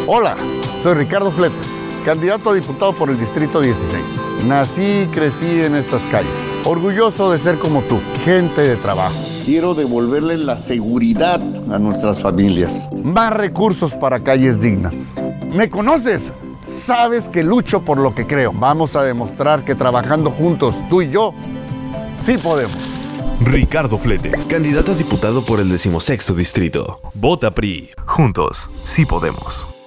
Hola, soy Ricardo Fletes, candidato a diputado por el Distrito 16. Nací y crecí en estas calles, orgulloso de ser como tú, gente de trabajo. Quiero devolverle la seguridad a nuestras familias. Más recursos para calles dignas. ¿Me conoces? Sabes que lucho por lo que creo. Vamos a demostrar que trabajando juntos, tú y yo, sí podemos. Ricardo Fletes, candidato a diputado por el 16º Distrito. Vota PRI. Juntos, sí podemos.